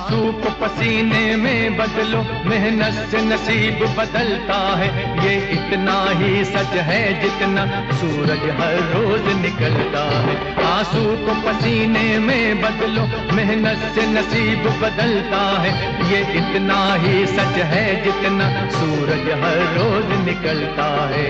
आंसू को पसीने में बदलो, मेहनत से नसीब बदलता है। ये इतना ही सच है जितना सूरज हर रोज निकलता है। आंसू को पसीने में बदलो, मेहनत से नसीब बदलता है। ये इतना ही सच है जितना सूरज हर रोज निकलता है।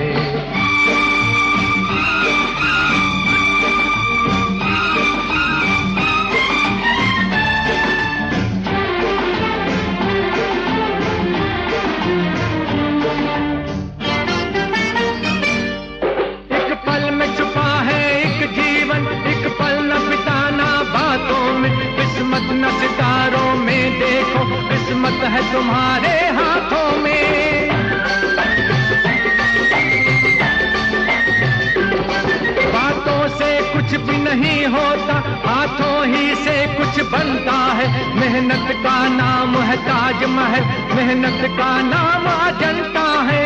किस्मत न सितारों में देखो, किस्मत है तुम्हारे हाथों में। बातों से कुछ भी नहीं होता, हाथों ही से कुछ बनता है। मेहनत का नाम है ताजमहल, मेहनत का नाम अजंता है।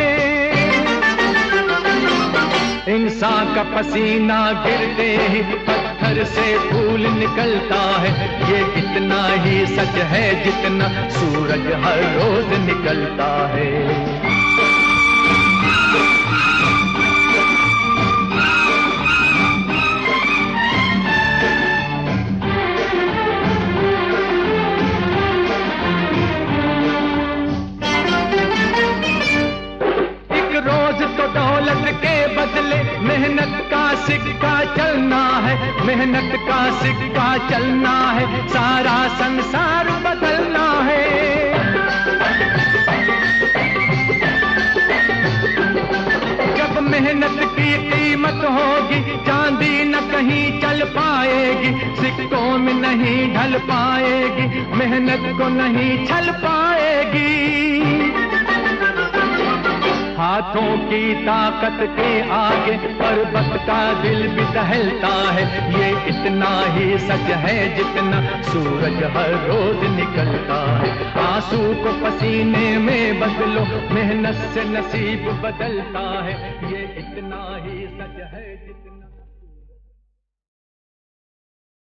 इंसान का पसीना गिरते ही पत्थर से फूल निकलता है। ये इतना ही सच है जितना सूरज हर रोज निकलता है। दौलत के बदले मेहनत का सिक्का चलना है, मेहनत का सिक्का चलना है। सारा संसार बदलना है। जब मेहनत की कीमत होगी, चांदी न कहीं चल पाएगी, सिक्कों में नहीं ढल पाएगी, मेहनत को नहीं छल पाएगी। हाथों की ताकत के आगे पर्वत का दिल भी दहलता है। ये इतना ही सच है जितना सूरज हर रोज निकलता है। आंसू को पसीने में बदलो, मेहनत से नसीब बदलता है। ये इतना ही सच है जितना